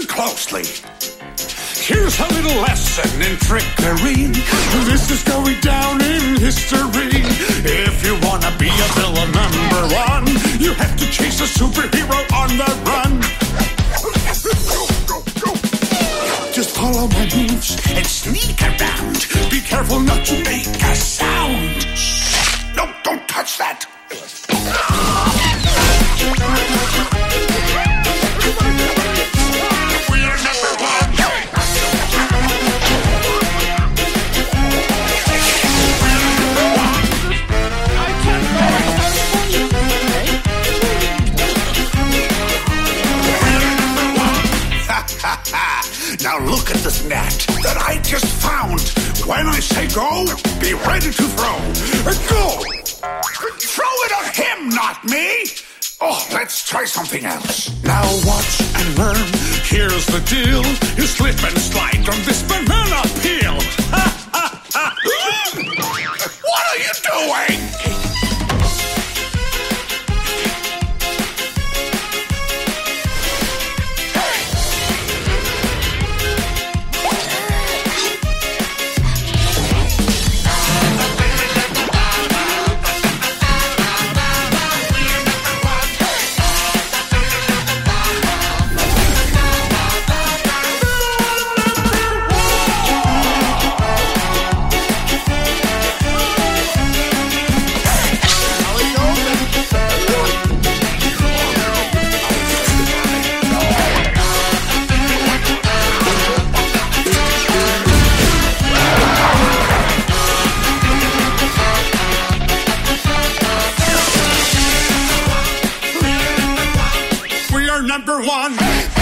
closely. Here's a little lesson in trickery. This is going down in history. If you wanna be a villain #1, you have to chase a superhero on the run. Just follow my moves and sneak around. Be careful not to make a sound. No, don't touch that. Now look at this net that I just found. When I say go, be ready to throw. Go! Throw it at him, not me! Oh, let's try something else. Now watch and learn. Here's the deal. You slip and slide on this banana peel. What are you doing? #1.